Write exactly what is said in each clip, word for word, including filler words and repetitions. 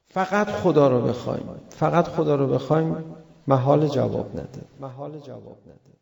فقط خدا رو بخوایم، فقط خدا رو بخوایم، محال جواب نده، محال جواب نده.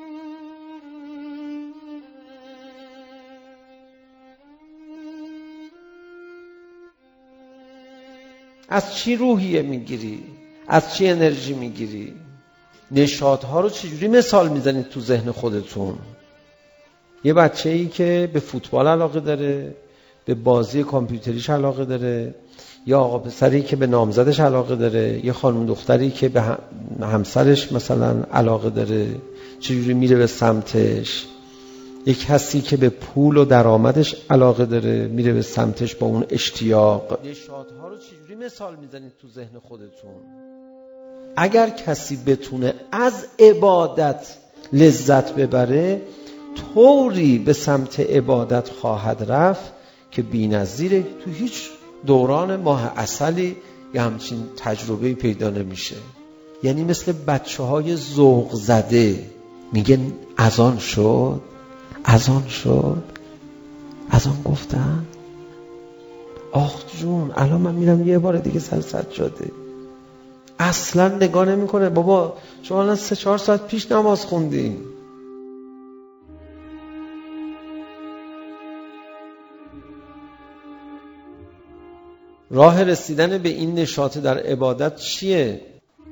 از چی روحیه میگیری؟ از چی انرژی میگیری؟ نشاطها رو چجوری مثال میزنید تو ذهن خودتون؟ یه بچه‌ای که به فوتبال علاقه داره، به بازی کامپیوتریش علاقه داره، یا آقا پسری که به نامزدش علاقه داره، یه خانم دختری که به همسرش مثلا علاقه داره، چجوری میره به سمتش؟ یک کسی که به پول و درآمدش علاقه داره، میره به سمتش با اون اشتیاق. نشاطها رو چجوری مثال میزنید تو ذهن خودتون؟ اگر کسی بتونه از عبادت لذت ببره، طوری به سمت عبادت خواهد رفت که بی‌نظیره. تو هیچ دوران ماه عسلی یه همچین تجربه پیدا نمیشه. یعنی مثل بچه های ذوق زده میگه اذان شد، اذان شد، اذان گفتن، آخ جون الان من میرم یه بار دیگه سر سجاده. اصلا نگاه نمی کنه بابا شما الان سه چهار ساعت پیش نماز خوندی. راه رسیدن به این نشاط در عبادت چیه؟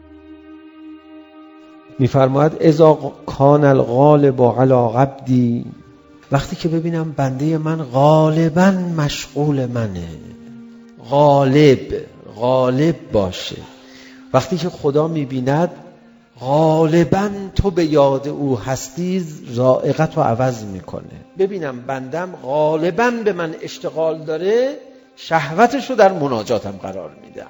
میفرماید اذا کان الغالب علی عبدی، وقتی که ببینم بنده من غالبا مشغول منه، غالب غالب باشه. وقتی که خدا میبیند غالبا تو به یاد او هستی، ذائقت رو عوض میکنه. ببینم بندم غالبا به من اشتغال داره، شهوتش رو در مناجاتم قرار میدم.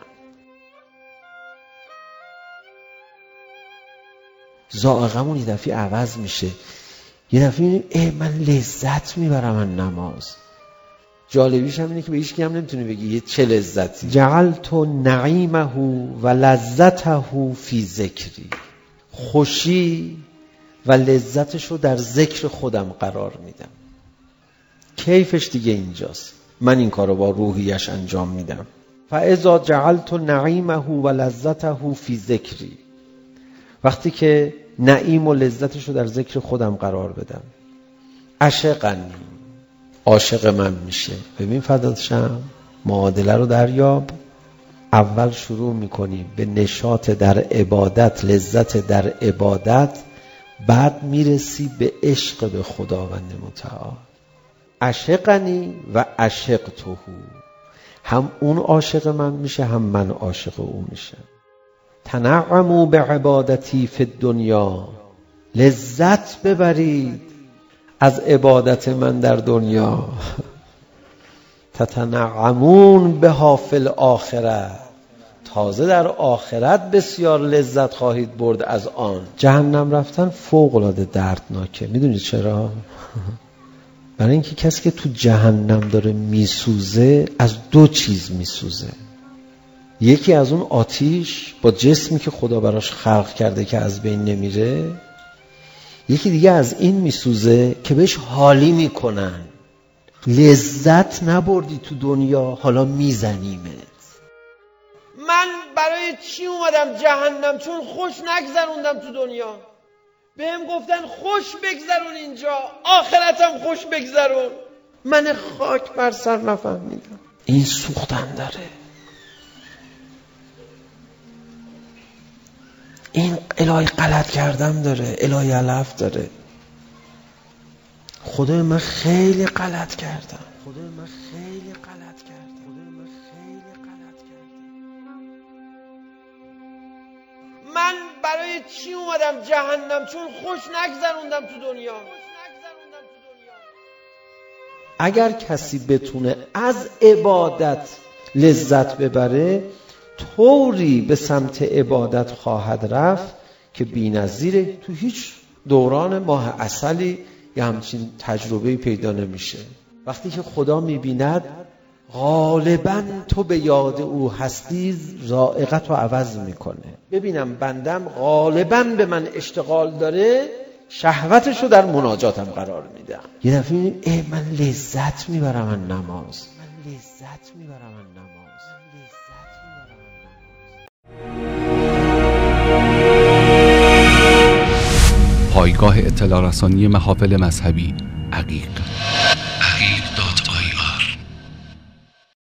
ذائقمون یه دفعه عوض میشه. یه دفعه میبینیم ای من لذت میبرم من نماز. جالبیش هم اینه که به هیچ کی هم نمیتونی بگی یه چه لذتی. جعلت نعیمه و لذته فی ذکری، خوشی و لذتش رو در ذکر خودم قرار میدم. کیفش دیگه اینجاست، من این کارو با روحیش انجام میدم. فاذا جعلت نعیمه و لذته فی ذکری، وقتی که نعیم و لذتش رو در ذکر خودم قرار بدم، عشقنی، عاشق من میشه. ببین فداتشم، معادله رو دریاب. اول شروع میکنیم به نشاط در عبادت، لذت در عبادت، بعد میرسی به عشق به خداوند متعال. عشقنی و عشقته، هم اون عاشق من میشه هم من عاشق او میشه. تنعموا بعبادتی فی الدنیا، لذت ببرید از عبادت من در دنیا. تتنعمون بها فی الاخره، تازه در آخرت بسیار لذت خواهید برد از آن. جهنم رفتن فوق العاده دردناکه. میدونید چرا؟ برای اینکه کسی که تو جهنم داره میسوزه از دو چیز میسوزه. یکی از اون آتیش با جسمی که خدا براش خلق کرده که از بین نمیره، یکی دیگه از این میسوزه که بهش حالی میکنن. لذت نبردی تو دنیا، حالا میزنیمت. من برای چی اومدم جهنم؟ چون خوش نگذروندم تو دنیا. بهم گفتن خوش بگذرون اینجا، آخرتم خوش بگذرون. من خاک بر سر نفهمیدم. این سوختن داره، این الهی غلط کردم داره، الهی علف داره. خدای من خیلی غلط کردم، خدای من خیلی غلط کردم، خدای من خیلی غلط کردم. من برای چی اومدم جهنم؟ چون خوش نگذروندم تو دنیا. اگر کسی بتونه از عبادت لذت ببره، طوری به سمت عبادت خواهد رفت که بی‌نظیره. تو هیچ دوران ماه عسلی یه همچین تجربه پیدا نمیشه. وقتی که خدا میبیند غالبا تو به یاد او هستی، ذائقت رو عوض میکنه. ببینم بندم غالبا به من اشتغال داره، شهوتش رو در مناجاتم قرار میدم. یه دفعه میبینیم ای من لذت میبرم من نماز، من لذت میبرم من نماز، من لذت میبرم. پایگاه اطلاع رسانی محافل مذهبی عقیق. عقیق